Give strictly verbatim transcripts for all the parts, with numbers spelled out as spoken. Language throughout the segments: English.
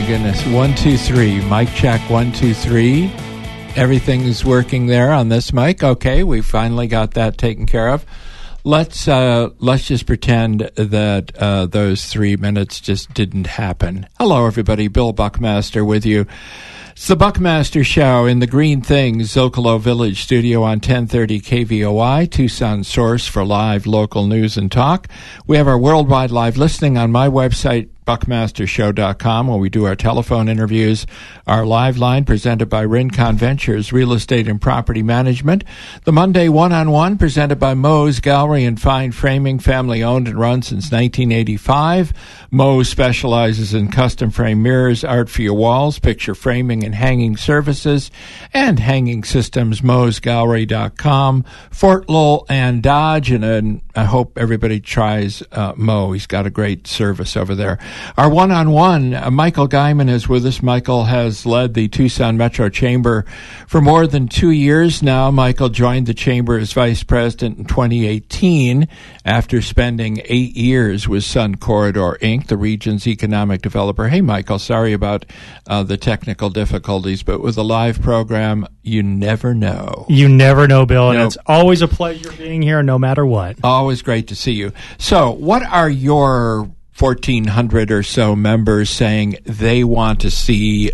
goodness. One, two, three. Mic check, one, two, three. Everything's working there on this mic. Okay, we finally got that taken care of. Let's uh, let's just pretend that uh, those three minutes just didn't happen. Hello, everybody. Bill Buckmaster with you. It's the Buckmaster Show in the Green Things Zocalo Village studio on ten thirty K V O I, Tucson source for live local news and talk. We have our worldwide live listening on my website, buckmaster show dot com, where we do our telephone interviews. Our live line presented by Rincon Ventures Real Estate and Property Management. The Monday one-on-one presented by Moe's Gallery and Fine Framing, family owned and run since nineteen eighty-five. Moe's specializes in custom frame mirrors, art for your walls, picture framing and hanging services, and hanging systems, moes gallery dot com. Fort Lowell and Dodge, and, and I hope everybody tries uh, Moe. He's got a great service over there. Our one-on-one, uh, Michael Guyman is with us. Michael has led the Tucson Metro Chamber for more than two years now. Michael joined the Chamber as vice president in twenty eighteen after spending eight years with Sun Corridor, Incorporated, the region's economic developer. Hey, Michael, sorry about uh, the technical difficulties, but with a live program, you never know. You never know, Bill, and Nope. it's always a pleasure being here no matter what. Always great to see you. So what are your fourteen hundred or so members saying they want to see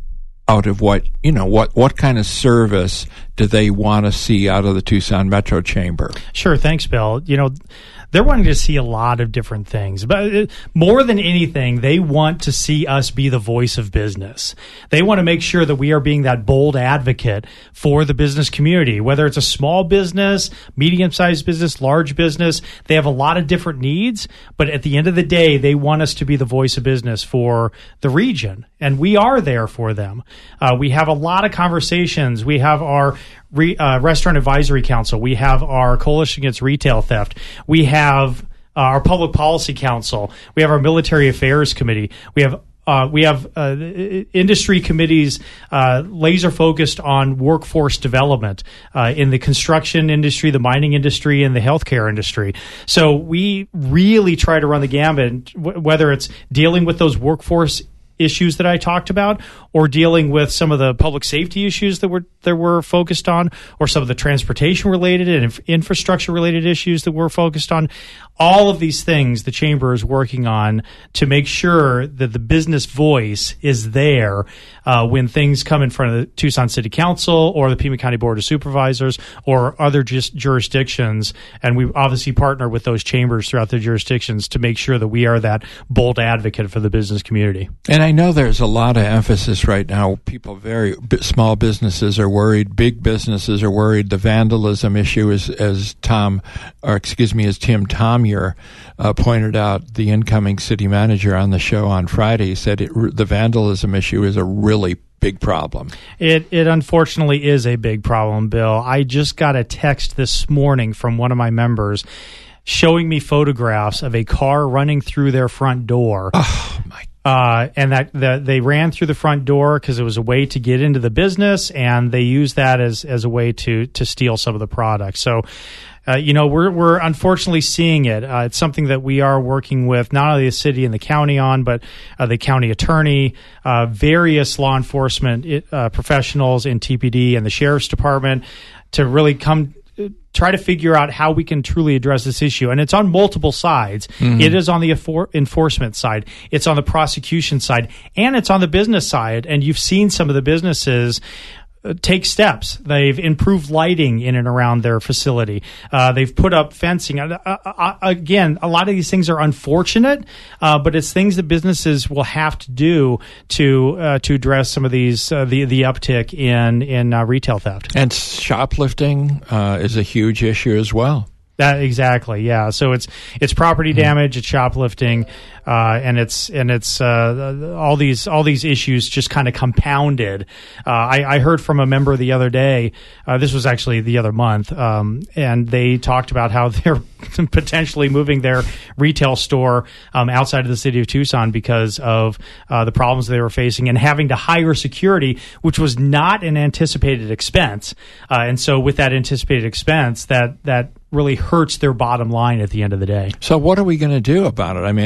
out of what, you know, what, what kind of service do they want to see out of the Tucson Metro Chamber? Sure, thanks, Bill. You know, they're wanting to see a lot of different things, but more than anything, they want to see us be the voice of business. They want to make sure that we are being that bold advocate for the business community, whether it's a small business, medium-sized business, large business. They have a lot of different needs, but at the end of the day, they want us to be the voice of business for the region, and we are there for them. Uh, we have a lot of conversations. We have our Re, uh, Restaurant Advisory Council. We have our Coalition Against Retail Theft. We have uh, our Public Policy Council. We have our Military Affairs Committee. We have uh, we have uh, industry committees uh, laser focused on workforce development uh, in the construction industry, the mining industry, and the healthcare industry. So we really try to run the gamut, w- whether it's dealing with those workforce issues that I talked about, or dealing with some of the public safety issues that we're that we're focused on, or some of the transportation related and inf- infrastructure related issues that we're focused on. All of these things the Chamber is working on to make sure that the business voice is there uh, when things come in front of the Tucson City Council or the Pima County Board of Supervisors or other just jurisdictions. And we obviously partner with those chambers throughout the jurisdictions to make sure that we are that bold advocate for the business community. And I know there's a lot of emphasis right now. People, very small businesses are worried. Big businesses are worried. The vandalism issue is, as Tom, or excuse me, as Tim Tomyer uh, pointed out, the incoming city manager on the show on Friday said it, the vandalism issue is a really big problem. It it unfortunately is a big problem, Bill. I just got a text this morning from one of my members showing me photographs of a car running through their front door. Oh, my Uh, and that the, they ran through the front door because it was a way to get into the business, and they used that as, as a way to to steal some of the products. So, uh, you know, we're we're unfortunately seeing it. Uh, it's something that we are working with not only the city and the county on, but uh, the county attorney, uh, various law enforcement uh, professionals in T P D and the sheriff's department to really come try to figure out how we can truly address this issue. And it's on multiple sides. Mm-hmm. It is on the enfor- enforcement side. It's on the prosecution side. And it's on the business side. And you've seen some of the businesses uh, take steps. They've improved lighting in and around their facility. Uh, they've put up fencing. Uh, uh, again, a lot of these things are unfortunate, uh, but it's things that businesses will have to do to uh, to address some of these uh, the the uptick in in uh, retail theft. And shoplifting uh, is a huge issue as well. That exactly, yeah. So it's it's property damage, it's shoplifting, uh, and it's and it's uh, all these all these issues just kind of compounded. Uh, I, I heard from a member the other day. Uh, this was actually the other month, um, and they talked about how they're potentially moving their retail store um, outside of the city of Tucson because of uh, the problems they were facing and having to hire security, which was not an anticipated expense. Uh, and so, with that anticipated expense, that that really hurts their bottom line at the end of the day. So what are we going to do about it? I mean,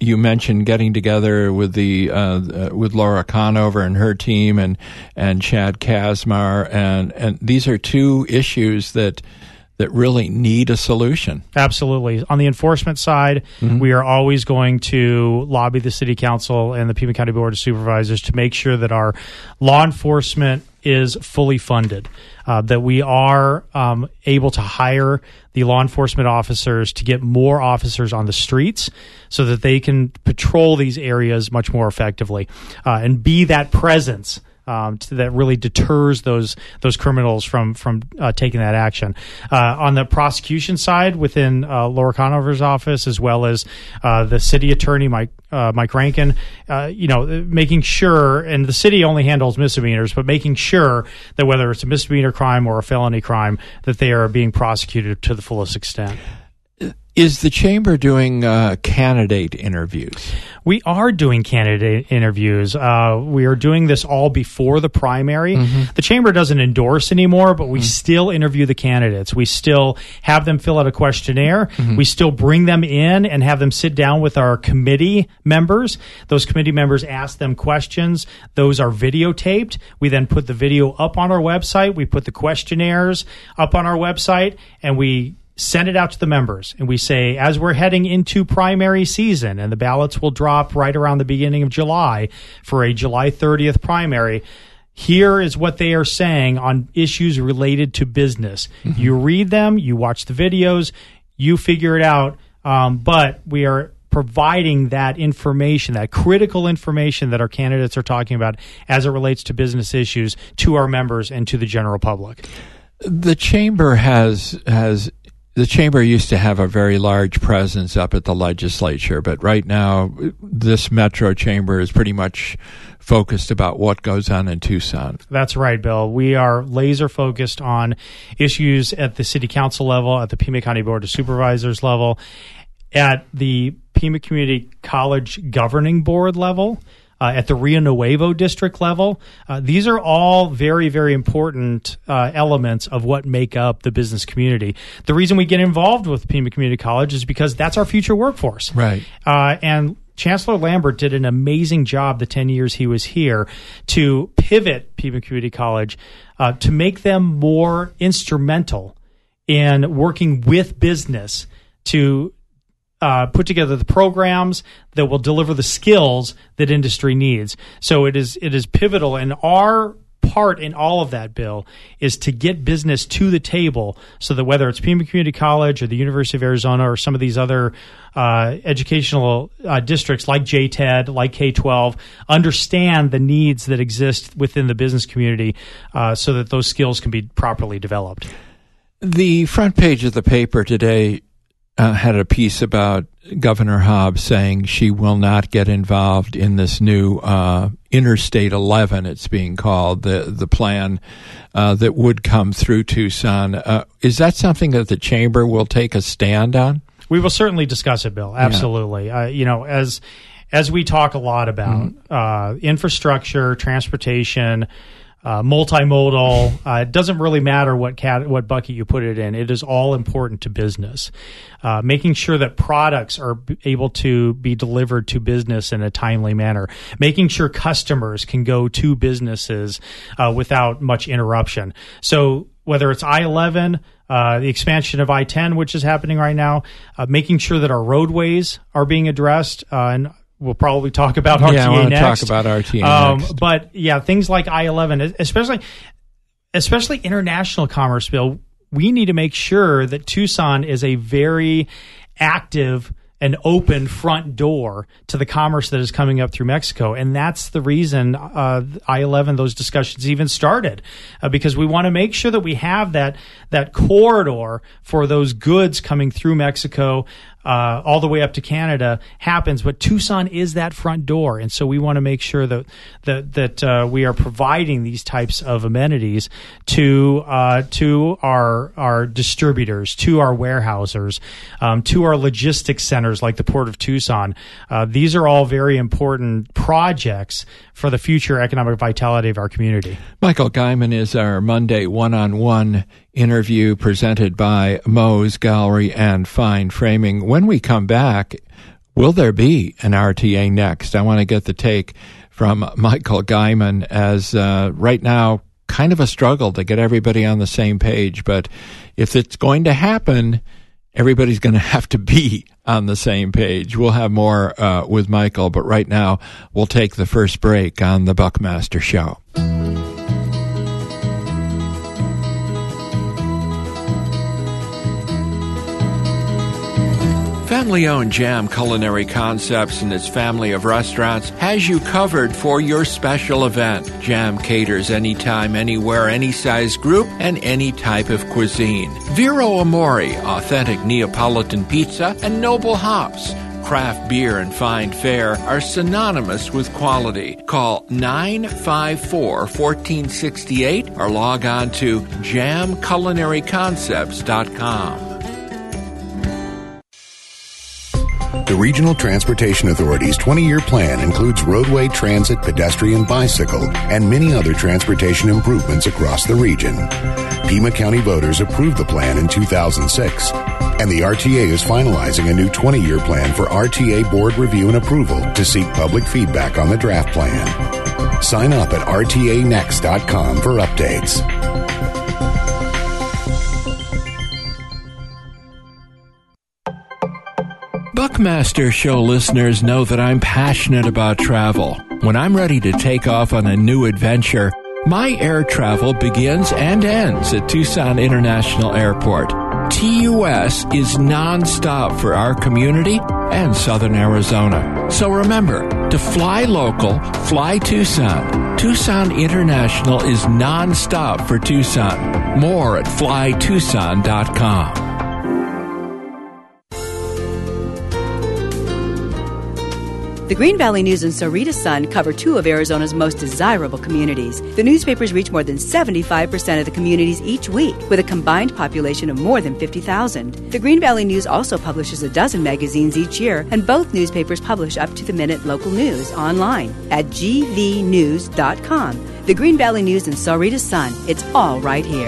you mentioned getting together with the uh, uh, with Laura Conover and her team, and and Chad Kazmar, and and these are two issues that that really need a solution. Absolutely. On the enforcement side, mm-hmm. we are always going to lobby the City Council and the Pima County Board of Supervisors to make sure that our law enforcement is fully funded, uh, that we are um, able to hire the law enforcement officers to get more officers on the streets so that they can patrol these areas much more effectively uh, and be that presence Um, to, that really deters those those criminals from from uh, taking that action. Uh, on the prosecution side, within uh, Laura Conover's office, as well as uh, the city attorney Mike uh, Mike Rankin, uh, you know, making sure, and the city only handles misdemeanors, but making sure that whether it's a misdemeanor crime or a felony crime, that they are being prosecuted to the fullest extent. Is the chamber doing uh, candidate interviews? We are doing candidate interviews. Uh, we are doing this all before the primary. Mm-hmm. The chamber doesn't endorse anymore, but we mm-hmm. still interview the candidates. We still have them fill out a questionnaire. Mm-hmm. We still bring them in and have them sit down with our committee members. Those committee members ask them questions. Those are videotaped. We then put the video up on our website. We put the questionnaires up on our website, and we send it out to the members, and we say, as we're heading into primary season, and the ballots will drop right around the beginning of July for a July thirtieth primary, here is what they are saying on issues related to business. Mm-hmm. You read them, you watch the videos, you figure it out, um, but we are providing that information, that critical information that our candidates are talking about as it relates to business issues to our members and to the general public. The chamber has has The chamber used to have a very large presence up at the legislature, but right now this Metro Chamber is pretty much focused about what goes on in Tucson. That's right, Bill. We are laser focused on issues at the City Council level, at the Pima County Board of Supervisors level, at the Pima Community College Governing Board level, Uh, at the Rio Nuevo district level. Uh, these are all very, very important uh, elements of what make up the business community. The reason we get involved with Pima Community College is because that's our future workforce. Right. Uh, and Chancellor Lambert did an amazing job the ten years he was here to pivot Pima Community College uh, to make them more instrumental in working with business to Uh, put together the programs that will deliver the skills that industry needs. So it is it is pivotal, and our part in all of that, Bill, is to get business to the table so that whether it's Pima Community College or the University of Arizona or some of these other uh, educational uh, districts like J T E D, like K twelve, understand the needs that exist within the business community uh, so that those skills can be properly developed. The front page of the paper today Uh, had a piece about Governor Hobbs saying she will not get involved in this new uh, Interstate eleven, it's being called, the the plan uh, that would come through Tucson. Uh, is that something that the chamber will take a stand on? We will certainly discuss it, Bill. Absolutely. Yeah. Uh, you know, as as we talk a lot about mm-hmm. uh, infrastructure, transportation, Uh, multimodal, uh, it doesn't really matter what cat, what bucket you put it in. It is all important to business. Uh, making sure that products are b- able to be delivered to business in a timely manner. Making sure customers can go to businesses uh, without much interruption. So whether it's I eleven, uh, the expansion of I ten, which is happening right now, uh, making sure that our roadways are being addressed, uh, and we'll probably talk about R T A yeah, I want next. to talk about R T A um, next. But yeah, things like I eleven, especially especially international commerce, Bill, we need to make sure that Tucson is a very active an open front door to the commerce that is coming up through Mexico. And that's the reason uh, I eleven, those discussions even started, uh, because we want to make sure that we have that that corridor for those goods coming through Mexico uh, all the way up to Canada happens. But Tucson is that front door. And so we want to make sure that that, that uh, we are providing these types of amenities to uh, to our, our distributors, to our warehousers, um, to our logistics centers like the Port of Tucson. Uh, these are all very important projects for the future economic vitality of our community. Michael Guyman is our Monday one-on-one interview presented by Moe's Gallery and Fine Framing. When we come back, Will there be an R T A next? I want to get the take from Michael Gaiman, as uh, right now, kind of a struggle to get everybody on the same page. But if it's going to happen, everybody's going to have to be on the same page. We'll have more uh, with Michael, but right now we'll take the first break on the Buckmaster Show. Family-owned Jam Culinary Concepts and its family of restaurants has you covered for your special event. Jam caters anytime, anywhere, any size group, and any type of cuisine. Vero Amore, authentic Neapolitan pizza, and Noble Hops, craft beer and fine fare, are synonymous with quality. Call nine five four, one four six eight or log on to jam culinary concepts dot com. The Regional Transportation Authority's twenty-year plan includes roadway, transit, pedestrian, bicycle, and many other transportation improvements across the region. Pima County voters approved the plan in two thousand six, and the R T A is finalizing a new twenty-year plan for R T A board review and approval to seek public feedback on the draft plan. Sign up at R T A next dot com for updates. Buckmaster Show listeners know that I'm passionate about travel. When I'm ready to take off on a new adventure, my air travel begins and ends at Tucson International Airport. T U S is nonstop for our community and Southern Arizona. So remember, to fly local, fly Tucson. Tucson International is nonstop for Tucson. More at fly tucson dot com. The Green Valley News and Sahuarita Sun cover two of Arizona's most desirable communities. The newspapers reach more than seventy-five percent of the communities each week, with a combined population of more than fifty thousand. The Green Valley News also publishes a dozen magazines each year, and both newspapers publish up-to-the-minute local news online at g v news dot com. The Green Valley News and Sahuarita Sun, it's all right here.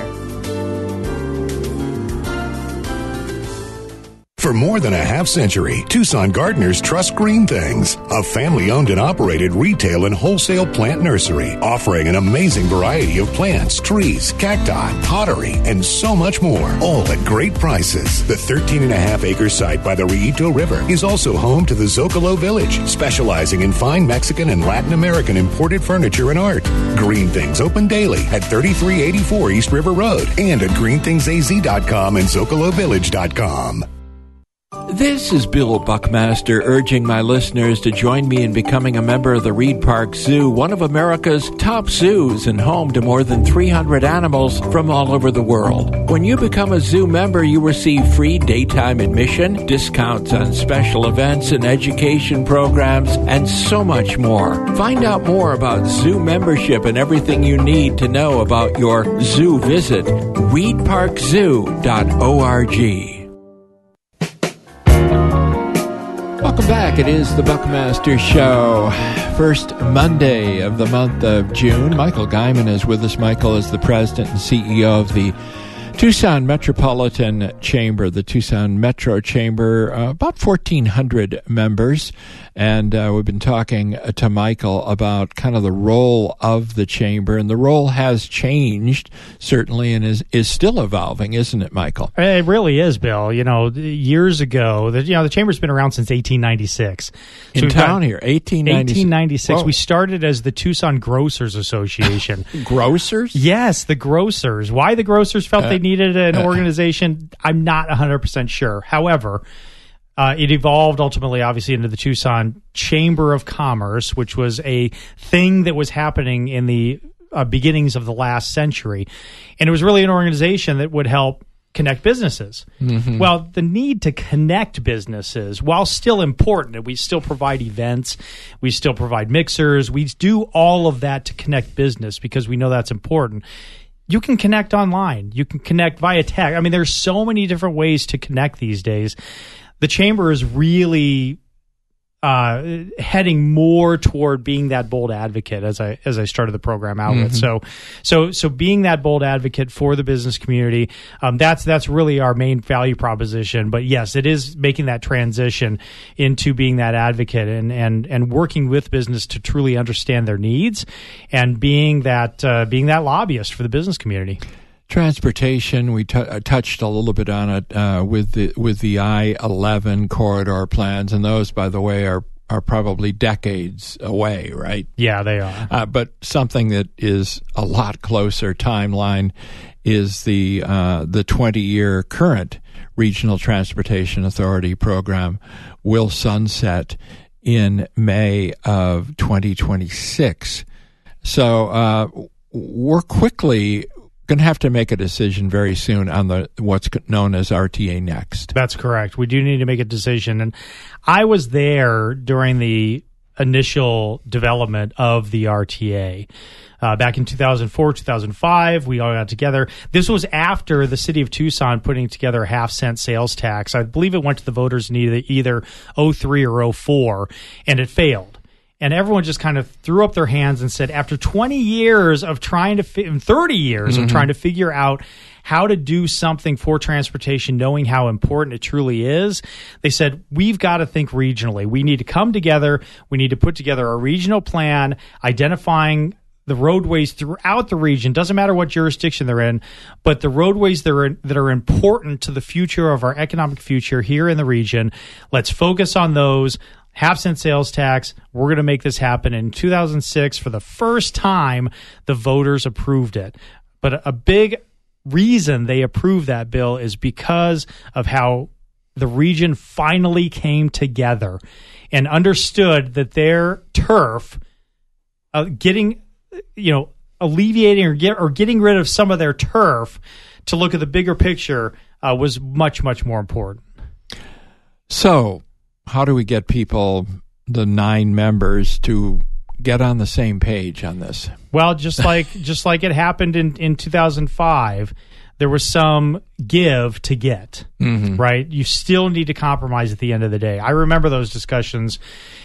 For more than a half century, Tucson gardeners trust Green Things, a family-owned and operated retail and wholesale plant nursery, offering an amazing variety of plants, trees, cacti, pottery, and so much more, all at great prices. The thirteen and a half acre site by the Rillito River is also home to the Zocalo Village, specializing in fine Mexican and Latin American imported furniture and art. Green Things open daily at thirty-three eighty-four East River Road and at green things a z dot com and zocalo village dot com. This is Bill Buckmaster urging my listeners to join me in becoming a member of the Reed Park Zoo, one of America's top zoos and home to more than three hundred animals from all over the world. When you become a zoo member, you receive free daytime admission, discounts on special events and education programs, and so much more. Find out more about zoo membership and everything you need to know about your zoo visit. reed park zoo dot org. Welcome back. It is the Buckmaster Show. First Monday of the month of June. Michael Gaiman is with us. Michael is the president and C E O of the Tucson Metropolitan Chamber, the Tucson Metro Chamber, uh, about fourteen hundred members. And uh, we've been talking to Michael about kind of the role of the chamber. And the role has changed, certainly, and is, is still evolving, isn't it, Michael? It really is, Bill. You know, years ago, the, you know, the chamber's been around since eighteen ninety-six. So In town here, eighteen ninety-six. eighteen ninety-six. Whoa. We started as the Tucson Grocers Association. Grocers? Yes, the grocers. Why the grocers felt uh, they needed an uh, organization, I'm not one hundred percent sure. However, Uh, it evolved ultimately, obviously, into the Tucson Chamber of Commerce, which was a thing that was happening in the uh, beginnings of the last century. And it was really an organization that would help connect businesses. Mm-hmm. Well, the need to connect businesses, while still important, we still provide events, we still provide mixers, we do all of that to connect business because we know that's important. You can connect online. You can connect via text. I mean, there's so many different ways to connect these days. The chamber is really uh, heading more toward being that bold advocate as I as I started the program out mm-hmm. with. So, so so being that bold advocate for the business community, um, that's that's really our main value proposition. But yes, it is making that transition into being that advocate and and and working with business to truly understand their needs and being that uh, being that lobbyist for the business community. Transportation, we t- touched a little bit on it uh, with the with the I eleven corridor plans, and those, by the way, are are probably decades away, right? Yeah, they are. Uh, but something that is a lot closer timeline is the uh, the twenty-year current Regional Transportation Authority program will sunset in May of twenty twenty-six. So uh, we're quickly going to have to make a decision very soon on the what's known as R T A Next. That's correct. We do need to make a decision. And I was there during the initial development of the R T A. Uh, back in two thousand four, two thousand five, we all got together. This was after the city of Tucson putting together a half cent sales tax. I believe it went to the voters in either, either oh three or oh four, and it failed. And everyone just kind of threw up their hands and said, after twenty years of trying to, fi- thirty years mm-hmm. of trying to figure out how to do something for transportation, knowing how important it truly is, they said, we've got to think regionally. We need to come together. We need to put together a regional plan, identifying the roadways throughout the region. Doesn't matter what jurisdiction they're in, but the roadways that are, that are important to the future of our economic future here in the region. Let's focus on those. Half cent sales tax. We're going to make this happen. In two thousand six, for the first time, the voters approved it. But a, a big reason they approved that bill is because of how the region finally came together and understood that their turf, uh, getting, you know, alleviating or get or getting rid of some of their turf to look at the bigger picture uh, was much, much more important. So, how do we get people, the nine members, to get on the same page on this? Well, just like just like it happened in, in two thousand five, there was some give to get, mm-hmm. right? You still need to compromise at the end of the day. I remember those discussions,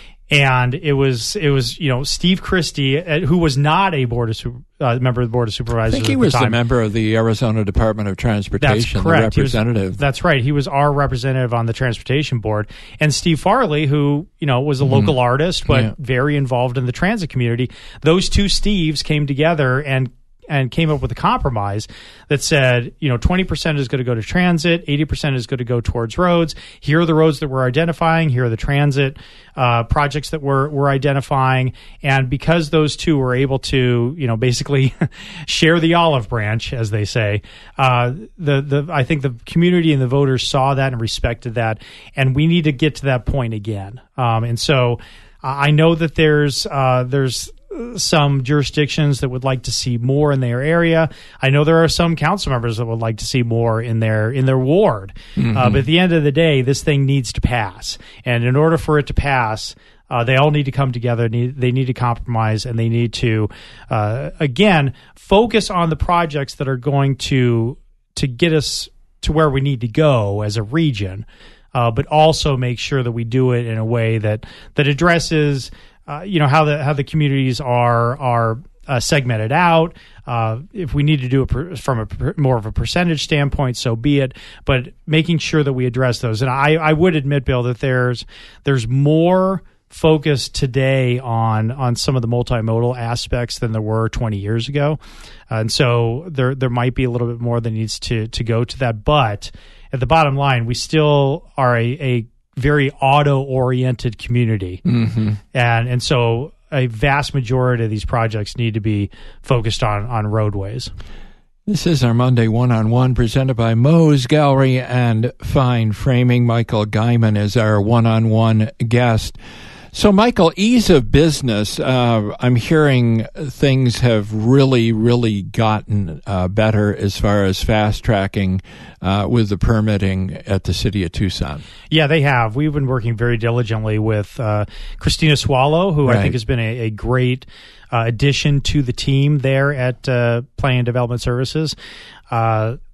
and it was it was you know Steve Christie, who was not a board of uh, member of the board of supervisors. I think he at was the, the member of the Arizona Department of Transportation, that's correct. the representative. He was, that's right. He was our representative on the transportation board, and Steve Farley, who you know was a mm-hmm. local artist but yeah. very involved in the transit community. Those two Steves came together and. and came up with a compromise that said, you know, twenty percent is going to go to transit, eighty percent is going to go towards roads. Here are the roads that we're identifying. Here are the transit uh, projects that we're, we're identifying. And because those two were able to, you know, basically share the olive branch, as they say, uh, the, the, I think the community and the voters saw that and respected that. And we need to get to that point again. Um, and so uh, I know that there's, uh, there's, some jurisdictions that would like to see more in their area. I know there are some council members that would like to see more in their in their ward. Mm-hmm. Uh, but at the end of the day, this thing needs to pass. And in order for it to pass, uh, they all need to come together. Need, they need to compromise, and they need to, uh, again, focus on the projects that are going to to get us to where we need to go as a region, uh, but also make sure that we do it in a way that that addresses Uh, you know how the how the communities are are uh, segmented out. Uh, if we need to do it per, from a per, more of a percentage standpoint, so be it. But making sure that we address those, and I, I would admit, Bill, that there's there's more focus today on on some of the multimodal aspects than there were twenty years ago, uh, and so there there might be a little bit more that needs to to go to that. But at the bottom line, we still are a, a very auto-oriented community. Mm-hmm. And and so a vast majority of these projects need to be focused on, on roadways. This is our Monday One-on-One presented by Moe's Gallery and Fine Framing. Michael Guyman is our one-on-one guest. So, Michael, ease of business, uh, I'm hearing things have really, really gotten uh, better as far as fast-tracking uh, with the permitting at the city of Tucson. Yeah, they have. We've been working very diligently with uh, Christina Swallow, who right. I think has been a, a great uh, addition to the team there at uh, Planning and Development Services. Uh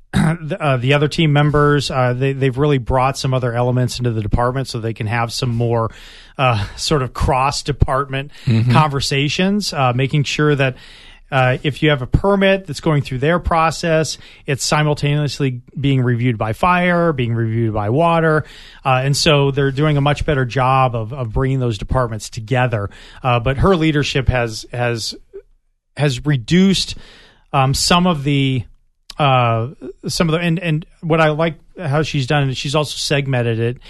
the, uh, the other team members, uh, they, they've really brought some other elements into the department so they can have some more uh, sort of cross-department mm-hmm. conversations, uh, making sure that Uh, if you have a permit that's going through their process, it's simultaneously being reviewed by fire, being reviewed by water. Uh, and so they're doing a much better job of, of bringing those departments together. Uh, but her leadership has, has, has reduced, um, some of the, uh, some of the, and, and what I like how she's done is she's also segmented it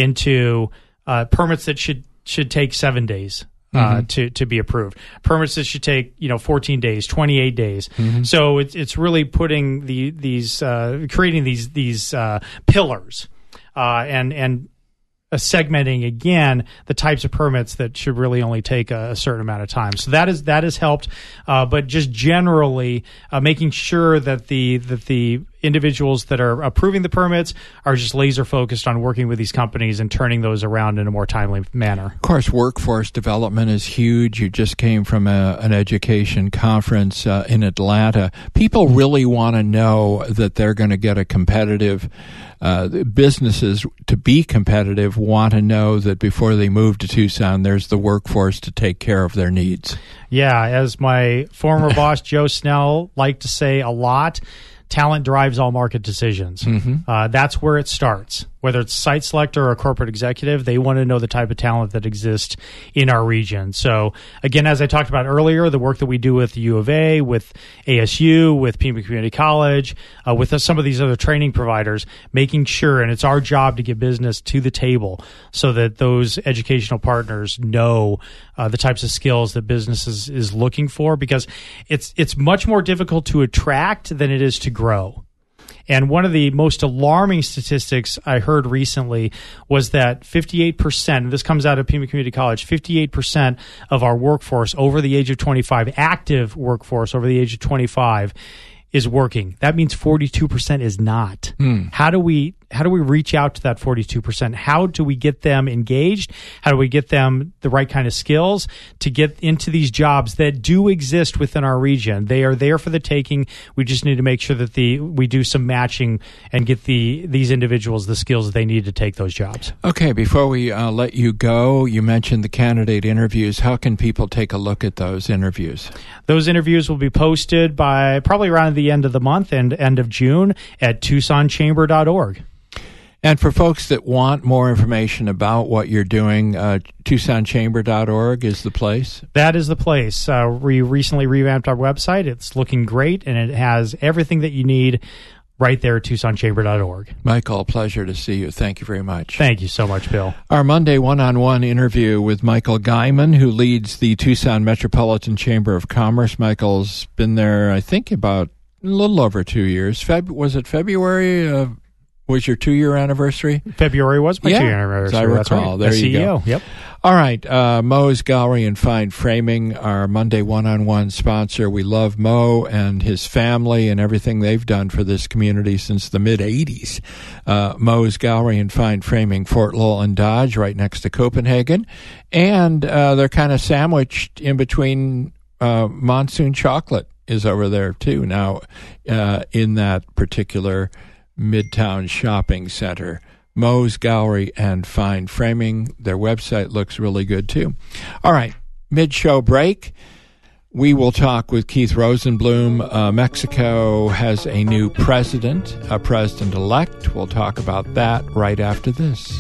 into, uh, permits that should, should take seven days. Uh, mm-hmm. to, to be approved. Permits that should take, you know, fourteen days, twenty-eight days. Mm-hmm. So it's, it's really putting the, these, uh, creating these, these, uh, pillars, uh, and, and, Uh, segmenting again the types of permits that should really only take a, a certain amount of time. So that is that has helped, uh, but just generally uh, making sure that the that the individuals that are approving the permits are just laser focused on working with these companies and turning those around in a more timely manner. Of course, workforce development is huge. You just came from a, an education conference uh, in Atlanta. People really want to know that they're going to get a competitive. Uh, businesses, to be competitive, want to know that before they move to Tucson, there's the workforce to take care of their needs. Yeah, as my former boss, Joe Snell, liked to say a lot, talent drives all market decisions. Mm-hmm. Uh, that's where it starts. Whether it's site selector or a corporate executive, they want to know the type of talent that exists in our region. So again, as I talked about earlier, the work that we do with the U of A, with A S U, with Pima Community College, uh, with uh, some of these other training providers, making sure, and it's our job to get business to the table so that those educational partners know uh, the types of skills that business is, is looking for, because it's it's much more difficult to attract than it is to grow. And one of the most alarming statistics I heard recently was that fifty-eight percent, and this comes out of Pima Community College, fifty-eight percent of our workforce over the age of twenty-five, active workforce over the age of twenty-five, is working. That means forty-two percent is not. Hmm. How do we how do we reach out to that forty-two percent? How do we get them engaged? How do we get them the right kind of skills to get into these jobs that do exist within our region? They are there for the taking. We just need to make sure that the we do some matching and get the these individuals the skills that they need to take those jobs. Okay, before we uh, let you go, you mentioned the candidate interviews. How can people take a look at those interviews? Those interviews will be posted by probably around the end of the month and end of June at tucson chamber dot org. And for folks that want more information about what you're doing, uh, tucson chamber dot org is the place? That is the place. Uh, we recently revamped our website. It's looking great, and it has everything that you need right there at tucson chamber dot org. Michael, pleasure to see you. Thank you very much. Thank you so much, Bill. Our Monday one-on-one interview with Michael Guyman, who leads the Tucson Metropolitan Chamber of Commerce. Michael's been there, I think, about a little over two years. Feb- was it February of... Was your two-year anniversary? February was my yeah, two-year anniversary. As I recall. That's right. There as you C E O. go. Yep. All right. Uh, Mo's Gallery and Fine Framing, our Monday one-on-one sponsor. We love Mo and his family and everything they've done for this community since the mid-eighties. Uh, Mo's Gallery and Fine Framing, Fort Lowell and Dodge, right next to Copenhagen. And uh, they're kind of sandwiched in between uh, Monsoon Chocolate is over there, too, now uh, in that particular Midtown Shopping Center. Mo's Gallery and Fine Framing. Their website looks really good, too. All right, mid-show break. We will talk with Keith Rosenblum. Uh, Mexico has a new president, a president-elect. We'll talk about that right after this.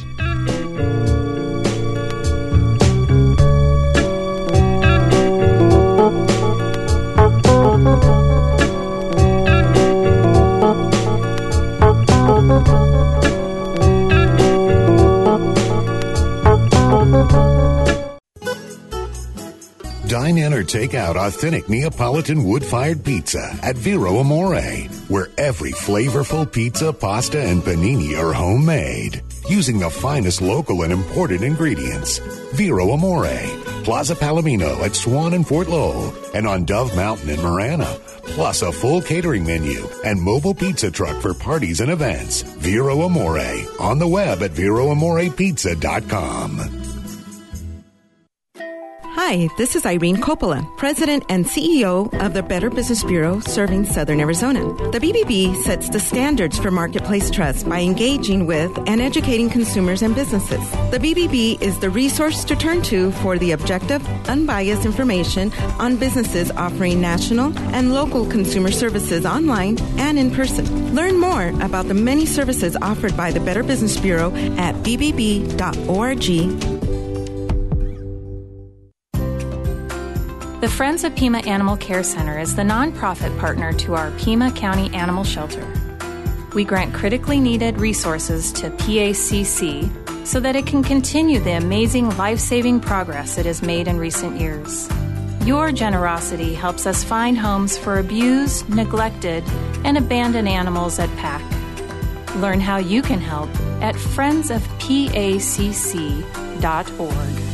Dine in or take out authentic Neapolitan wood-fired pizza at Vero Amore, where every flavorful pizza, pasta, and panini are homemade, using the finest local and imported ingredients. Vero Amore, Plaza Palomino at Swan and Fort Lowell, and on Dove Mountain in Marana, plus a full catering menu and mobile pizza truck for parties and events. Vero Amore, on the web at vero amore pizza dot com. Hi, this is Irene Coppola, President and C E O of the Better Business Bureau serving Southern Arizona. The B B B sets the standards for marketplace trust by engaging with and educating consumers and businesses. The B B B is the resource to turn to for the objective, unbiased information on businesses offering national and local consumer services online and in person. Learn more about the many services offered by the Better Business Bureau at b b b dot org. The Friends of Pima Animal Care Center is the nonprofit partner to our Pima County Animal Shelter. We grant critically needed resources to P A C C so that it can continue the amazing life-saving progress it has made in recent years. Your generosity helps us find homes for abused, neglected, and abandoned animals at P A C. Learn how you can help at friends of p a c c dot org.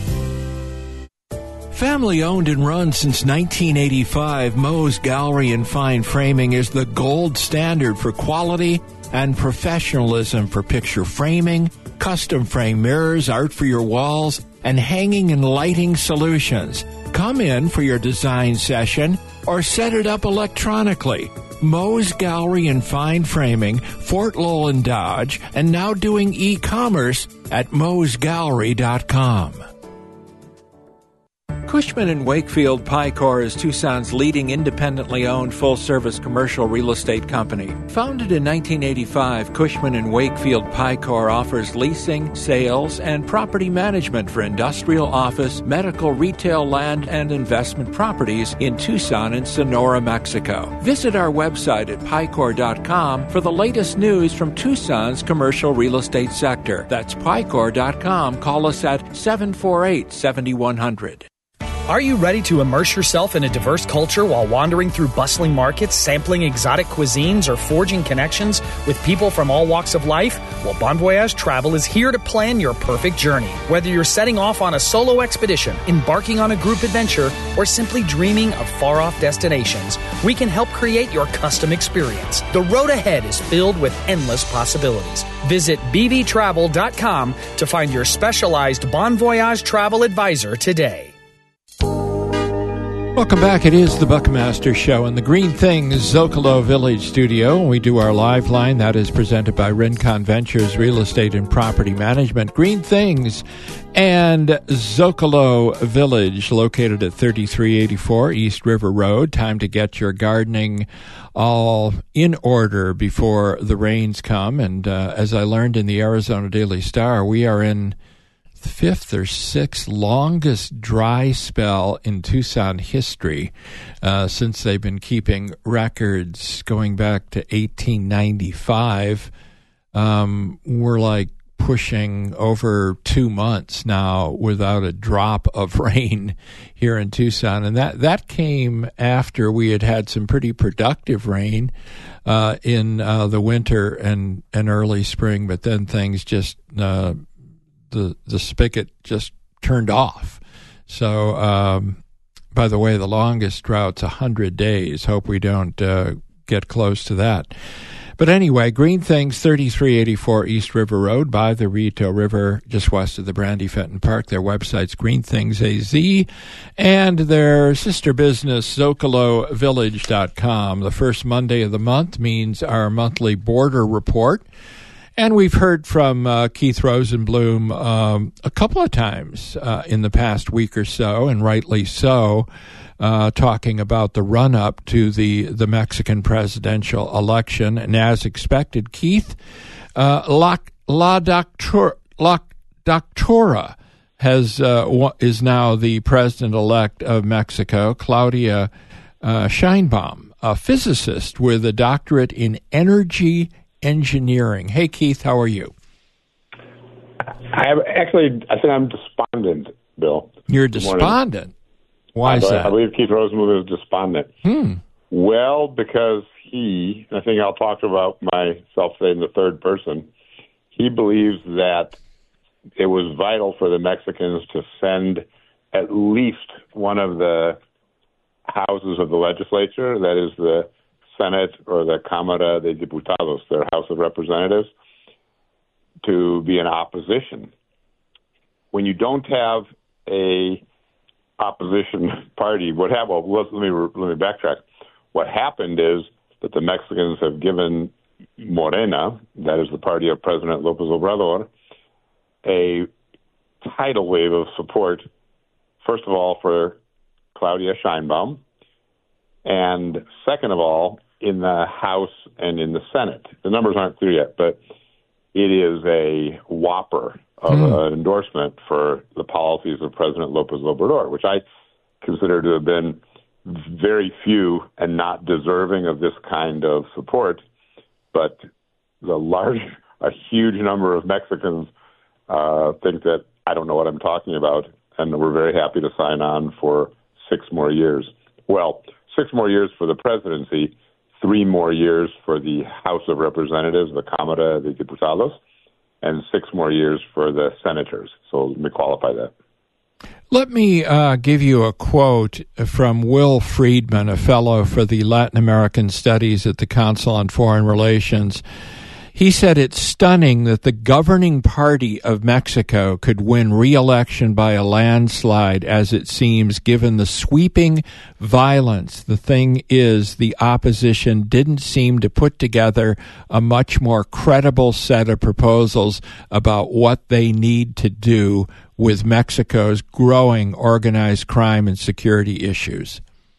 Family owned and run since nineteen eighty-five, Moe's Gallery and Fine Framing is the gold standard for quality and professionalism for picture framing, custom frame mirrors, art for your walls, and hanging and lighting solutions. Come in for your design session or set it up electronically. Moe's Gallery and Fine Framing, Fort Lowell and Dodge, and now doing e-commerce at moes gallery dot com. Cushman and Wakefield Picor is Tucson's leading independently owned full-service commercial real estate company. Founded in nineteen eighty-five, Cushman and Wakefield Picor offers leasing, sales, and property management for industrial, office, medical, retail, land, and investment properties in Tucson and Sonora, Mexico. Visit our website at picor dot com for the latest news from Tucson's commercial real estate sector. That's picor dot com. Call us at seven four eight, seven one zero zero. Are you ready to immerse yourself in a diverse culture while wandering through bustling markets, sampling exotic cuisines, or forging connections with people from all walks of life? Well, Bon Voyage Travel is here to plan your perfect journey. Whether you're setting off on a solo expedition, embarking on a group adventure, or simply dreaming of far-off destinations, we can help create your custom experience. The road ahead is filled with endless possibilities. Visit b v travel dot com to find your specialized Bon Voyage travel advisor today. Welcome back. It is the Buckmaster Show in the Green Things Zocalo Village studio. We do our live line. That is presented by Rincon Ventures Real Estate and Property Management. Green Things and Zocalo Village, located at thirty-three eighty-four East River Road. Time to get your gardening all in order before the rains come. And uh, as I learned in the Arizona Daily Star, we are in fifth or sixth longest dry spell in Tucson history uh, since they've been keeping records going back to eighteen ninety-five. Um, we're like pushing over two months now without a drop of rain here in Tucson. And that, that came after we had had some pretty productive rain uh, in uh, the winter and, and early spring, but then things just... Uh, The, the spigot just turned off. So, um, by the way, the longest drought's one hundred days. Hope we don't uh, get close to that. But anyway, Green Things, thirty-three eighty-four East River Road by the Rito River, just west of the Brandy Fenton Park. Their website's Green Things A Z, and their sister business, zocalo village dot com. The first Monday of the month means our monthly border report. And we've heard from uh, Keith Rosenblum um, a couple of times uh, in the past week or so, and rightly so, uh, talking about the run-up to the, the Mexican presidential election. And as expected, Keith, uh, La, La, Doctor, La Doctora has uh, is now the president-elect of Mexico, Claudia uh, Sheinbaum, a physicist with a doctorate in energy engineering. Hey, Keith, how are you? I have, actually, I think I'm despondent, Bill. You're despondent? Why is I, that? I believe Keith Rosenblum is despondent. Hmm. Well, because he, I think I'll talk about myself today in the third person, he believes that it was vital for the Mexicans to send at least one of the houses of the legislature, that is the Senate or the Cámara de Diputados, their House of Representatives, to be in opposition. When you don't have a opposition party, what happened? Well, let me let me backtrack. What happened is that the Mexicans have given Morena, that is the party of President López Obrador, a tidal wave of support. First of all, for Claudia Sheinbaum, and second of all, in the House and in the Senate. The numbers aren't clear yet, but it is a whopper of mm. an endorsement for the policies of President López Obrador, which I consider to have been very few and not deserving of this kind of support. But the large, a huge number of Mexicans uh, think that I don't know what I'm talking about, and we're very happy to sign on for six more years. Well, six more years for the presidency, three more years for the House of Representatives, the Cámara de Diputados, and six more years for the senators. So let me qualify that. Let me uh, give you a quote from Will Friedman, a fellow for the Latin American Studies at the Council on Foreign Relations. He said it's stunning that the governing party of Mexico could win re-election by a landslide, as it seems, given the sweeping violence. The thing is, the opposition didn't seem to put together a much more credible set of proposals about what they need to do with Mexico's growing organized crime and security issues.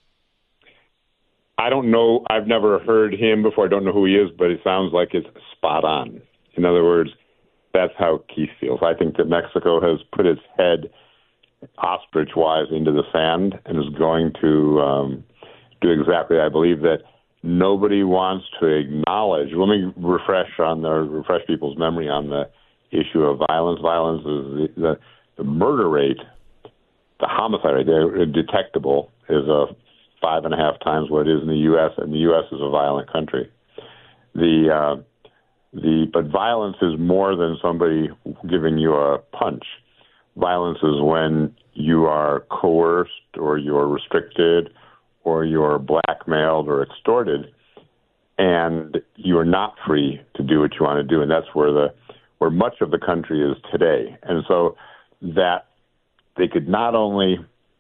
I don't know. I've never heard him before. I don't know who he is, but it sounds like it's spot on. In other words, that's how Keith feels. I think that Mexico has put its head ostrich-wise into the sand and is going to um, do exactly. I believe that nobody wants to acknowledge. Let me refresh on the refresh people's memory on the issue of violence. Violence is the, the, the murder rate, the homicide rate, they're detectable, is a five and a half times what it is in the U S, and the U S is a violent country. The uh, the but violence is more than somebody giving you a punch. Violence is when you are coerced or you're restricted or you're blackmailed or extorted, and you are not free to do what you want to do, and that's where the where much of the country is today. And so that they could not only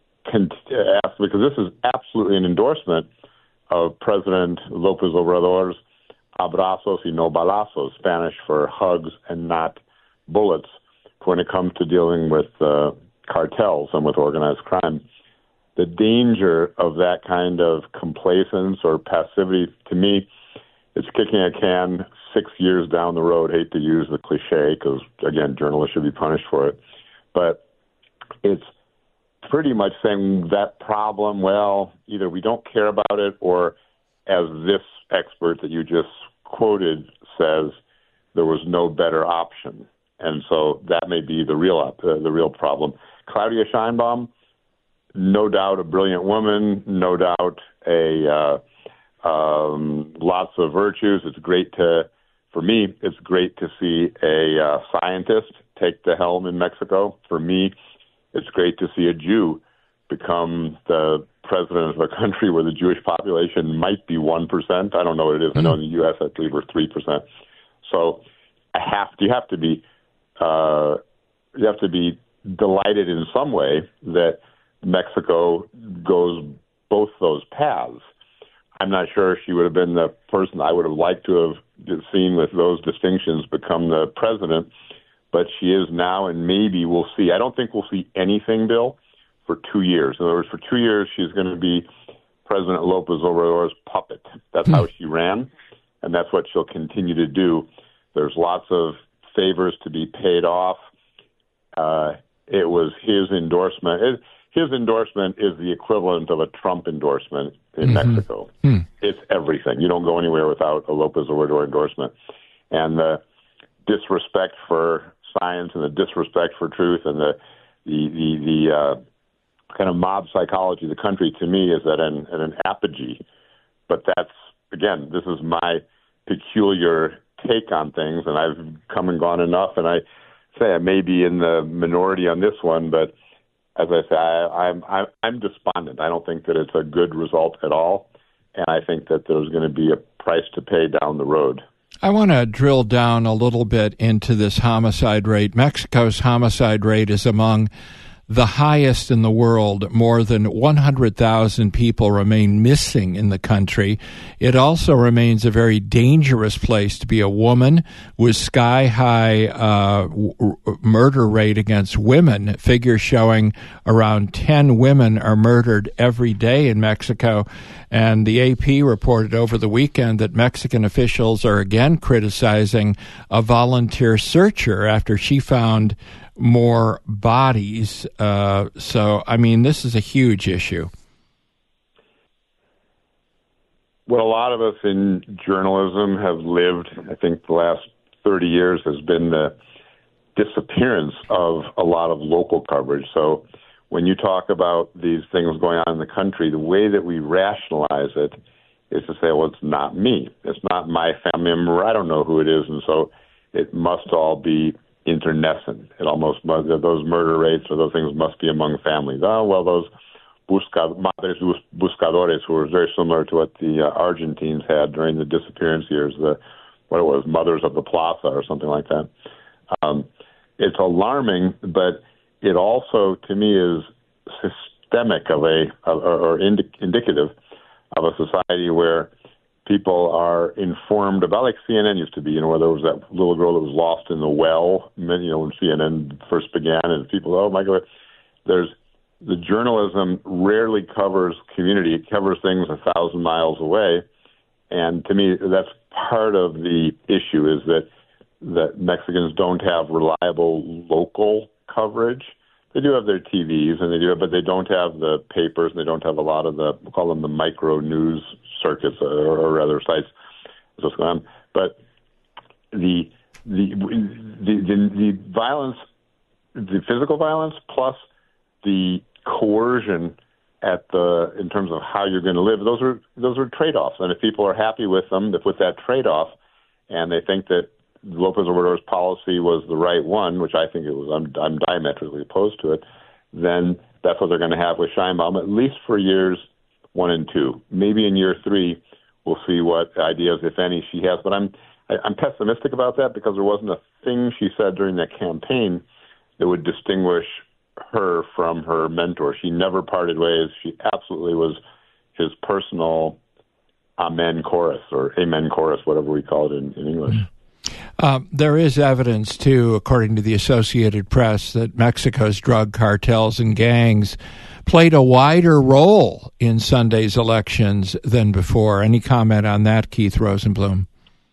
ask, because this is absolutely an endorsement of President López Obrador's abrazos y no balazos, Spanish for hugs and not bullets, when it comes to dealing with uh, cartels and with organized crime. The danger of that kind of complacence or passivity, to me, it's kicking a can six years down the road. Hate to use the cliche because, again, journalists should be punished for it. But it's pretty much saying that problem, well, either we don't care about it, or as this expert that you just quoted says, there was no better option. And so that may be the real uh, the real problem. Claudia Sheinbaum, no doubt a brilliant woman, no doubt a uh, um, lots of virtues. It's great to, for me, it's great to see a uh, scientist take the helm in Mexico. For me, it's great to see a Jew become the president of a country where the Jewish population might be one percent. I don't know what it is. I know in the U S I believe we're three percent. So I have to, you have to be uh, you have to be delighted in some way that Mexico goes both those paths. I'm not sure she would have been the person I would have liked to have seen with those distinctions become the president, but she is now, and maybe we'll see. I don't think we'll see anything, Bill, for two years. In other words, for two years, she's going to be President López Obrador's puppet. That's how she ran, and that's what she'll continue to do. There's lots of favors to be paid off. Uh, it was his endorsement. It, his endorsement is the equivalent of a Trump endorsement in mm-hmm. Mexico. Mm. It's everything. You don't go anywhere without a López Obrador endorsement. And the disrespect for science and the disrespect for truth and the the the, the uh, kind of mob psychology of the country, to me, is at an, at an apogee. But that's, again, this is my peculiar take on things, and I've come and gone enough, and I say I may be in the minority on this one, but as I say, I, I'm I'm I'm despondent. I don't think that it's a good result at all, and I think that there's going to be a price to pay down the road. I want to drill down a little bit into this homicide rate. Mexico's homicide rate is among the highest in the world. More than one hundred thousand people remain missing in the country. It also remains a very dangerous place to be a woman, with sky-high uh, w- murder rate against women. Figures showing around ten women are murdered every day in Mexico. And the A P reported over the weekend that Mexican officials are again criticizing a volunteer searcher after she found more bodies. Uh, so, I mean, this is a huge issue. What a lot of us in journalism have lived, I think the last thirty years, has been the disappearance of a lot of local coverage. So when you talk about these things going on in the country, the way that we rationalize it is to say, well, it's not me. It's not my family member. I don't know who it is. And so it must all be internecine. It almost must, those murder rates or those things must be among families. Oh, well, those busca, madres buscadores, who were very similar to what the uh, Argentines had during the disappearance years, the what it was, Mothers of the Plaza or something like that. Um, it's alarming, but it also, to me, is systemic of a, of, or, or indi- indicative of a society where people are informed about, like C N N used to be, you know, where there was that little girl that was lost in the well, you know, when C N N first began, and people, oh my God, there's, the journalism rarely covers community. It covers things a thousand miles away. And to me, that's part of the issue, is that, that Mexicans don't have reliable local coverage. They do have their T Vs, and they do, but they don't have the papers, and they don't have a lot of the, we'll call them the micro news circuits, or, or rather sites. What's going on? But the the, the the the violence, the physical violence, plus the coercion at the in terms of how you're going to live, those are those are trade-offs. And if people are happy with them, if with that trade-off, and they think that López Obrador's policy was the right one, which I think it was, I'm, I'm diametrically opposed to it, then that's what they're going to have with Sheinbaum, at least for years one and two. Maybe in year three, we'll see what ideas, if any, she has. But I'm I, I'm pessimistic about that, because there wasn't a thing she said during that campaign that would distinguish her from her mentor. She never parted ways. She absolutely was his personal amen chorus, or amen chorus, whatever we call it in, in English. Mm. Um, there is evidence, too, according to the Associated Press, that Mexico's drug cartels and gangs played a wider role in Sunday's elections than before. Any comment on that, Keith Rosenblum?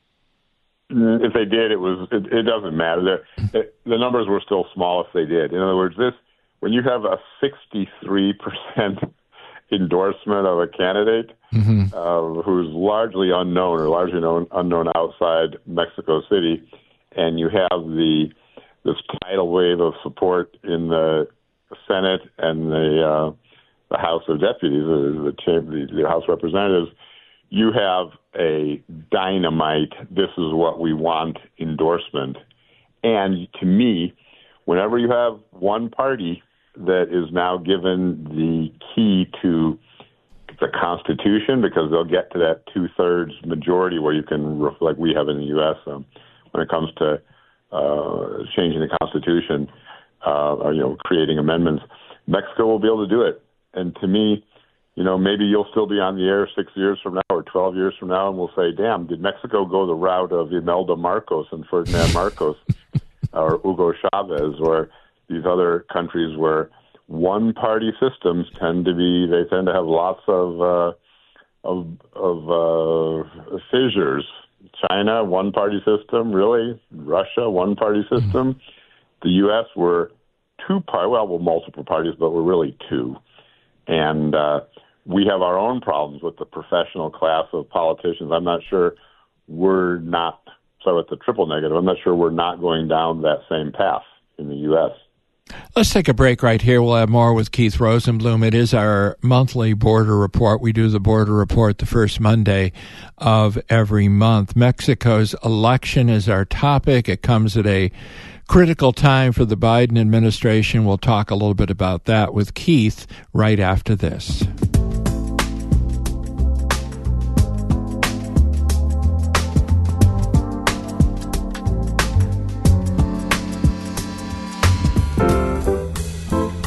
If they did, it was. It, it doesn't matter. It, the numbers were still small if they did. In other words, this when you have a sixty-three percent endorsement of a candidate mm-hmm. uh, who's largely unknown or largely known, unknown outside Mexico City, and you have the this tidal wave of support in the Senate and the uh, the House of Deputies, the, the, the House of Representatives, you have a dynamite, this is what we want endorsement. And to me, whenever you have one party that is now given the key to the Constitution, because they'll get to that two-thirds majority where you can, like we have in the U S, um, when it comes to uh, changing the Constitution, uh, or, you know, creating amendments, Mexico will be able to do it. And to me, you know, maybe you'll still be on the air six years from now or twelve years from now, and we'll say, damn, did Mexico go the route of Imelda Marcos and Ferdinand Marcos or Hugo Chavez, or these other countries where one-party systems tend to be, they tend to have lots of uh, of, of uh, fissures. China, one-party system, really? Russia, one-party system. The U S were two-party, well, well, multiple parties, but we're really two. And uh, we have our own problems with the professional class of politicians. I'm not sure we're not, so it's a triple negative, I'm not sure we're not going down that same path in the U S. Let's take a break right here. We'll have more with Keith Rosenblum. It is our monthly border report. We do the border report the first Monday of every month. Mexico's election is our topic. It comes at a critical time for the Biden administration. We'll talk a little bit about that with Keith right after this.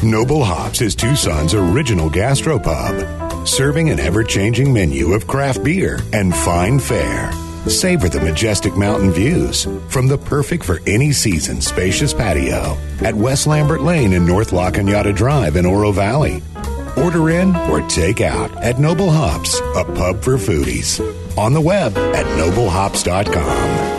Noble Hops is Tucson's original gastropub, serving an ever-changing menu of craft beer and fine fare. Savor the majestic mountain views from the perfect for any season spacious patio at West Lambert Lane and North La Cañada Drive in Oro Valley. Order in or take out at Noble Hops, a pub for foodies. On the web at noble hops dot com.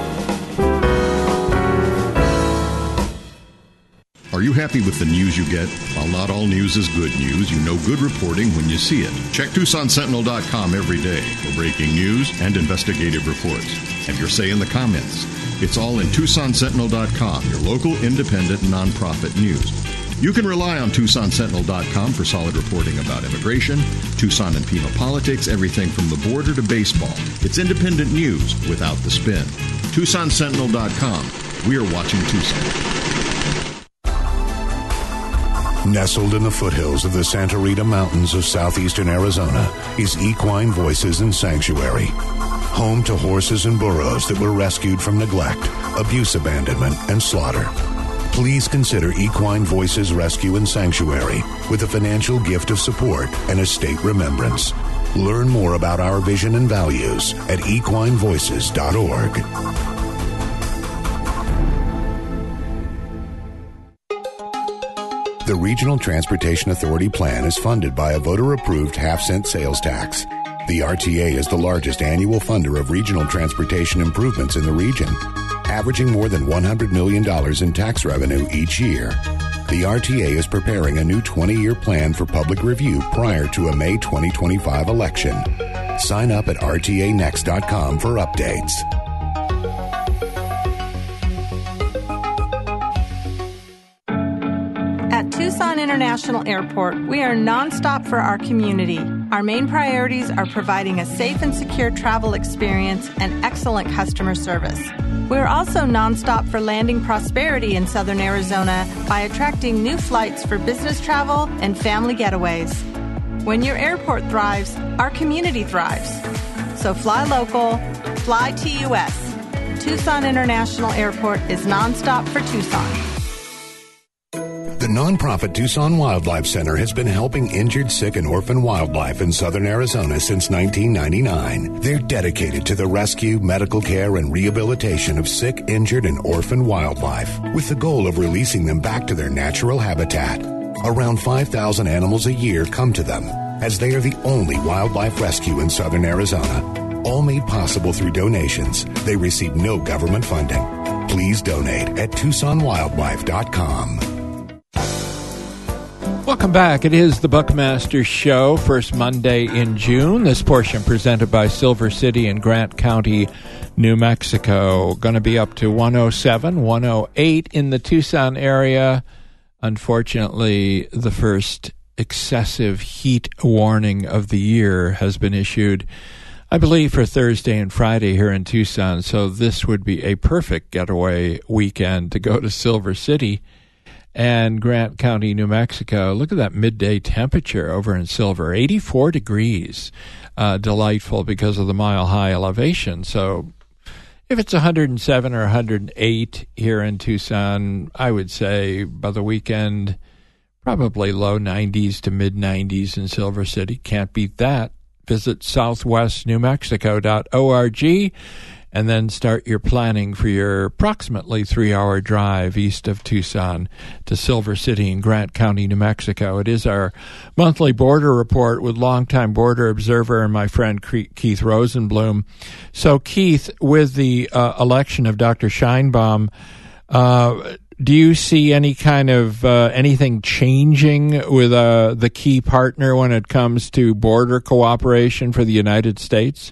Are you happy with the news you get? While not all news is good news, you know good reporting when you see it. Check Tucson Sentinel dot com every day for breaking news and investigative reports. Have your say in the comments. It's all in Tucson Sentinel dot com, your local independent nonprofit news. You can rely on Tucson Sentinel dot com for solid reporting about immigration, Tucson and Pima politics, everything from the border to baseball. It's independent news without the spin. Tucson Sentinel dot com. We are watching Tucson. Nestled in the foothills of the Santa Rita Mountains of southeastern Arizona is Equine Voices and Sanctuary, home to horses and burros that were rescued from neglect, abuse, abandonment, and slaughter. Please consider Equine Voices Rescue and Sanctuary with a financial gift of support and a state remembrance. Learn more about our vision and values at equine voices dot org. The Regional Transportation Authority plan is funded by a voter-approved half-cent sales tax. The R T A is the largest annual funder of regional transportation improvements in the region, averaging more than one hundred million dollars in tax revenue each year. The R T A is preparing a new twenty-year plan for public review prior to a May twenty twenty-five election. Sign up at R T A next dot com for updates. At Tucson International Airport, we are nonstop for our community. Our main priorities are providing a safe and secure travel experience and excellent customer service. We are also nonstop for landing prosperity in Southern Arizona by attracting new flights for business travel and family getaways. When your airport thrives, our community thrives. So fly local, fly T U S. Tucson International Airport is nonstop for Tucson. The nonprofit Tucson Wildlife Center has been helping injured, sick, and orphan wildlife in southern Arizona since nineteen ninety-nine. They're dedicated to the rescue, medical care, and rehabilitation of sick, injured, and orphan wildlife, with the goal of releasing them back to their natural habitat. Around five thousand animals a year come to them, as they are the only wildlife rescue in southern Arizona. All made possible through donations. They receive no government funding. Please donate at tucson wildlife dot com. Welcome back. It is the Buckmaster Show, first Monday in June. This portion presented by Silver City in Grant County, New Mexico. Going to be up to one oh seven, one oh eight in the Tucson area. Unfortunately, the first excessive heat warning of the year has been issued, I believe, for Thursday and Friday here in Tucson. So this would be a perfect getaway weekend to go to Silver City and Grant County, New Mexico. Look at that midday temperature over in Silver, eighty-four degrees. Uh, delightful because of the mile-high elevation. So if it's one hundred seven or one hundred eight here in Tucson, I would say by the weekend, probably low nineties to mid-nineties in Silver City. Can't beat that. Visit southwest new mexico dot org and then start your planning for your approximately three-hour drive east of Tucson to Silver City in Grant County, New Mexico. It is our monthly border report with longtime border observer and my friend Keith Rosenblum. So, Keith, with the uh, election of Doctor Sheinbaum, uh, do you see any kind of uh, anything changing with uh, the key partner when it comes to border cooperation for the United States?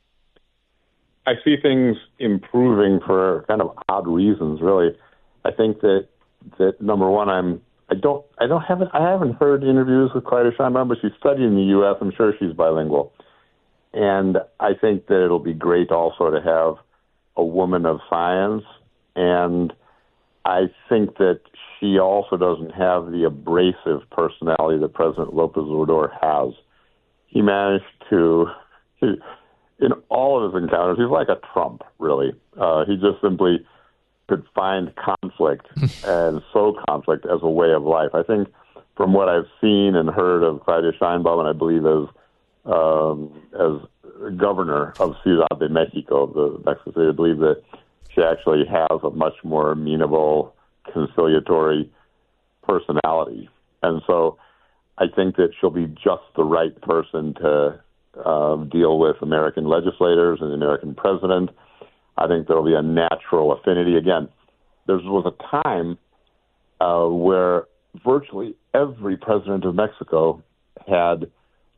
I see things improving for kind of odd reasons, really. I think that that number one, I'm I don't I don't haven't I haven't heard interviews with Claudia Sheinbaum, but she's studying in the U S. I'm sure she's bilingual, and I think that it'll be great also to have a woman of science. And I think that she also doesn't have the abrasive personality that President Lopez Obrador has. He managed to. He, In all of his encounters, he's like a Trump, really. Uh, he just simply could find conflict and sow conflict as a way of life. I think from what I've seen and heard of Claudia Sheinbaum, and I believe as um, as governor of Ciudad de Mexico, the Mexico City, I believe that she actually has a much more amenable, conciliatory personality. And so I think that she'll be just the right person to uh, deal with American legislators and the American president. I think there will be a natural affinity. Again, there was a time uh, where virtually every president of Mexico had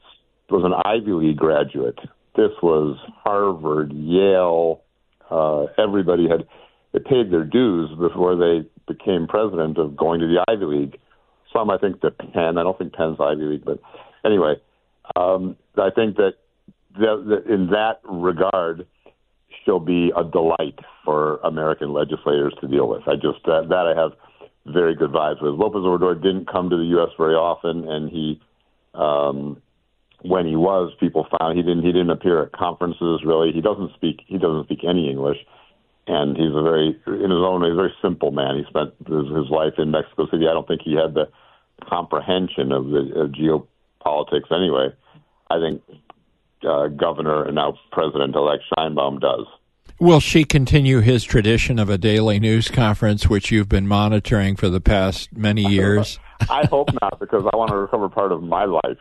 was an Ivy League graduate. This was Harvard, Yale. Uh, everybody had they paid their dues before they became president of going to the Ivy League. Some, I think, the Penn. I don't think Penn's Ivy League, but anyway, um, I think that, that, that in that regard, she'll be a delight for American legislators to deal with. I just uh, that I have very good vibes with. Lopez Obrador didn't come to the U S very often, and he, um, when he was, people found he didn't he didn't appear at conferences really. He doesn't speak he doesn't speak any English, and he's a very in his own way, he's a very simple man. He spent his, his life in Mexico City. I don't think he had the comprehension of the uh, geopolitics anyway. I think uh, Governor and now President-elect Sheinbaum does. Will she continue his tradition of a daily news conference, which you've been monitoring for the past many years? I hope not, because I want to recover part of my life.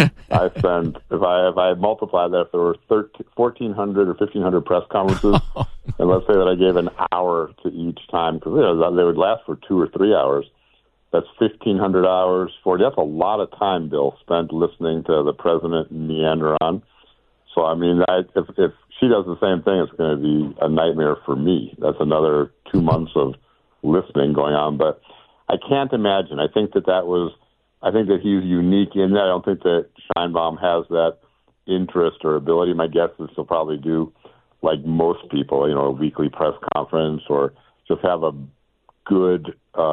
I spent, if I if I multiplied that, if there were fourteen hundred or fifteen hundred press conferences, and let's say that I gave an hour to each time, because you know, they would last for two or three hours, that's fifteen hundred hours, forty. That's a lot of time, Bill, spent listening to the president meander on. So, I mean, I, if, if she does the same thing, it's going to be a nightmare for me. That's another two months of listening going on. But I can't imagine. I think that that was, I think that he's unique in that. I don't think that Sheinbaum has that interest or ability. My guess is he'll probably do, like most people, you know, a weekly press conference or just have a good,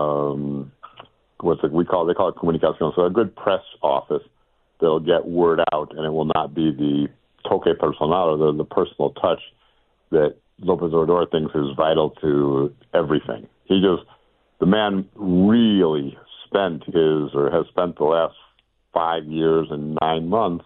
um, what's it, we call they call it comunicación, so a good press office that'll get word out, and it will not be the toque personal or the, the personal touch that Lopez Obrador thinks is vital to everything. He just, the man really spent his, or has spent the last five years and nine months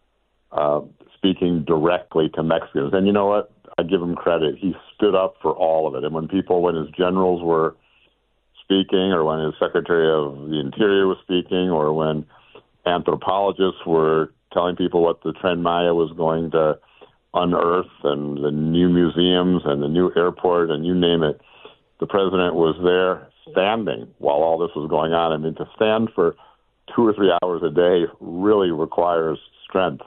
uh, speaking directly to Mexicans. And you know what? I give him credit. He stood up for all of it. And when people, when his generals were speaking, or when his Secretary of the Interior was speaking, or when anthropologists were telling people what the Tren Maya was going to unearth, and the new museums and the new airport, and you name it, the president was there standing while all this was going on. I mean, to stand for two or three hours a day really requires strength,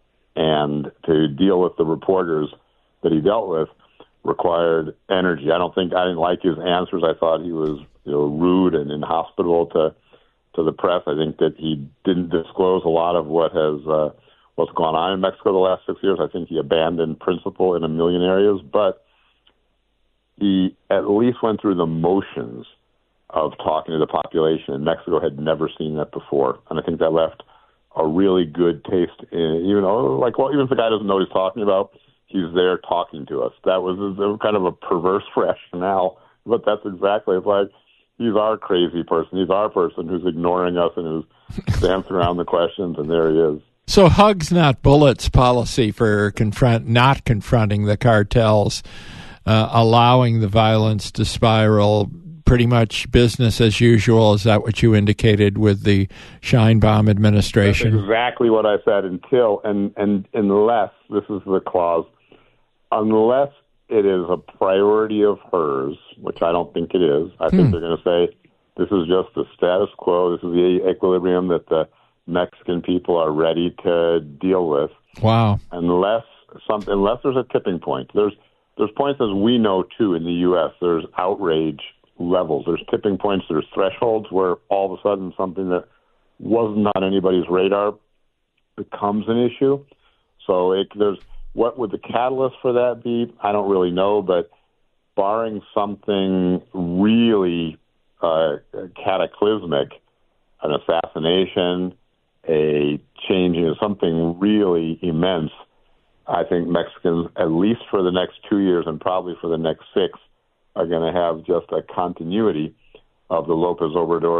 and to deal with the reporters that he dealt with required energy. I don't think, I didn't like his answers. I thought he was, you know, rude and inhospitable to to the press. I think that he didn't disclose a lot of what has uh, what's gone on in Mexico the last six years. I think he abandoned principle in a million areas, but he at least went through the motions of talking to the population, and Mexico had never seen that before. And I think that left a really good taste in, even though, like, well, even if the guy doesn't know what he's talking about, he's there talking to us. That was, was kind of a perverse rationale, but that's exactly, it's like, he's our crazy person. He's our person who's ignoring us and who's dancing around the questions, and there he is. So hugs, not bullets policy for confront, not confronting the cartels, uh, allowing the violence to spiral, pretty much business as usual. Is that what you indicated with the Sheinbaum administration? That's exactly what I said, until, and, and unless, this is the clause, unless it is a priority of hers, which I don't think it is. I think hmm. they're going to say, this is just the status quo. This is the equilibrium that the Mexican people are ready to deal with. Wow. Unless something, unless there's a tipping point. There's there's points, as we know, too, in the U S. There's outrage levels. There's tipping points. There's thresholds where all of a sudden something that wasn't on anybody's radar becomes an issue. So it, there's... What would the catalyst for that be? I don't really know, but barring something really uh, cataclysmic, an assassination, a change, in something really immense, I think Mexicans, at least for the next two years and probably for the next six, are going to have just a continuity of the Lopez Obrador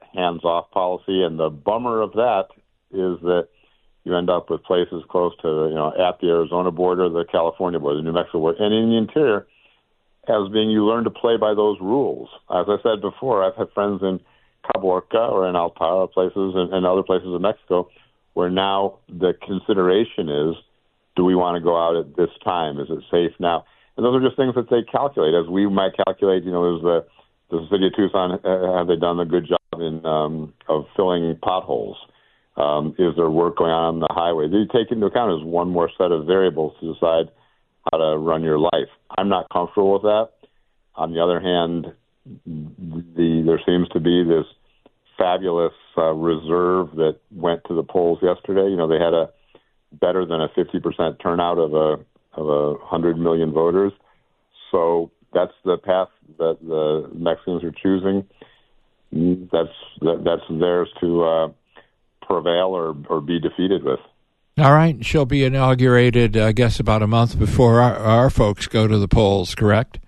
hands-off policy. And the bummer of that is that you end up with places close to, you know, at the Arizona border, the California border, the New Mexico border, and in the interior, as being you learn to play by those rules. As I said before, I've had friends in Caborca or in Altara places and, and other places in Mexico where now the consideration is, do we want to go out at this time? Is it safe now? And those are just things that they calculate, as we might calculate, you know, is the, the city of Tucson, uh, have they done a good job in um, of filling potholes? Um, is there work going on on the highway? You take into account as one more set of variables to decide how to run your life. I'm not comfortable with that. On the other hand, the there seems to be this fabulous uh, reserve that went to the polls yesterday. You know, they had a better than a fifty percent turnout of a of a one hundred million voters. So that's the path that the Mexicans are choosing. That's that, that's theirs to uh, prevail or, or be defeated with. All right. She'll be inaugurated, I guess, about a month before our, our folks go to the polls, correct?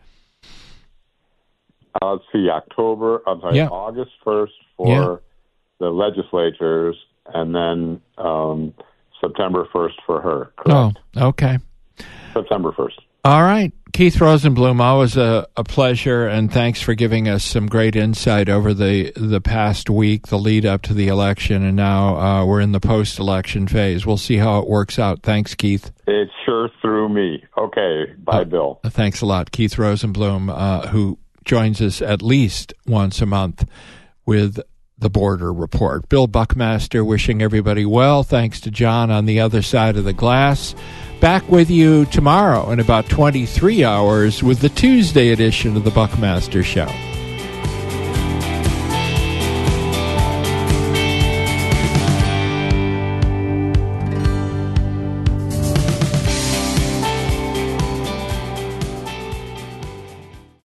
Uh, let's see, October, I'm sorry, yeah. August first for yeah. the legislatures, and then um, September first for her, correct? Oh, okay. September first. All right. Keith Rosenblum, always a, a pleasure, and thanks for giving us some great insight over the, the past week, the lead up to the election, and now uh, we're in the post-election phase. We'll see how it works out. Thanks, Keith. It sure threw me. Okay. Bye, uh, Bill. Thanks a lot. Keith Rosenblum, uh, who joins us at least once a month with the Border Report. Bill Buckmaster wishing everybody well. Thanks to John on the other side of the glass. Back with you tomorrow in about twenty-three hours with the Tuesday edition of the Buckmaster Show.